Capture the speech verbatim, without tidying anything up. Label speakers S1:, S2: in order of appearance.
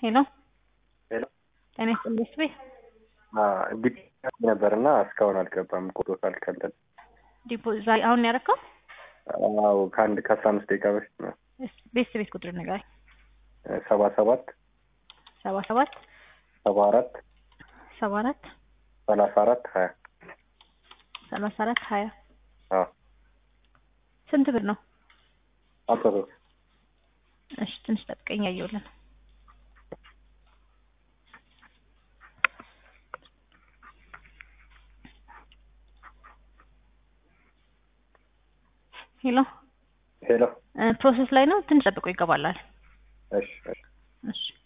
S1: ሄሎ
S2: ሄሎ
S1: ጤና ይስጥልኝ ስቤ
S2: ዲፖዚት ነበርና እስካሁን አልገባም። ቆጥቷል ከእንትን
S1: ዲፖዚት አሁን ያደረከው?
S2: አዎ ከአንድ ከአስራ አምስት ደቂቃ በፊት ነው።
S1: ቤት ቤት ቁጥር ነገር
S2: ሰባ ሰባት
S1: ሰባ ሰባት
S2: ሰባ አራት
S1: ሰባ አራት
S2: ሰላሳ አራት ሀያ
S1: ሰላሳ አራት ሀያ
S2: አዎ
S1: ስንት ብር ነው?
S2: አጥቶ
S1: እሺ ትንሽ ጠብቀኝ ያየውልን ሄሎ
S2: ሄሎ
S1: ፕሮሰስ ላይ ነው። ትንሽ ጠብቆ ይገባላል።
S2: እሺ እሺ
S1: እሺ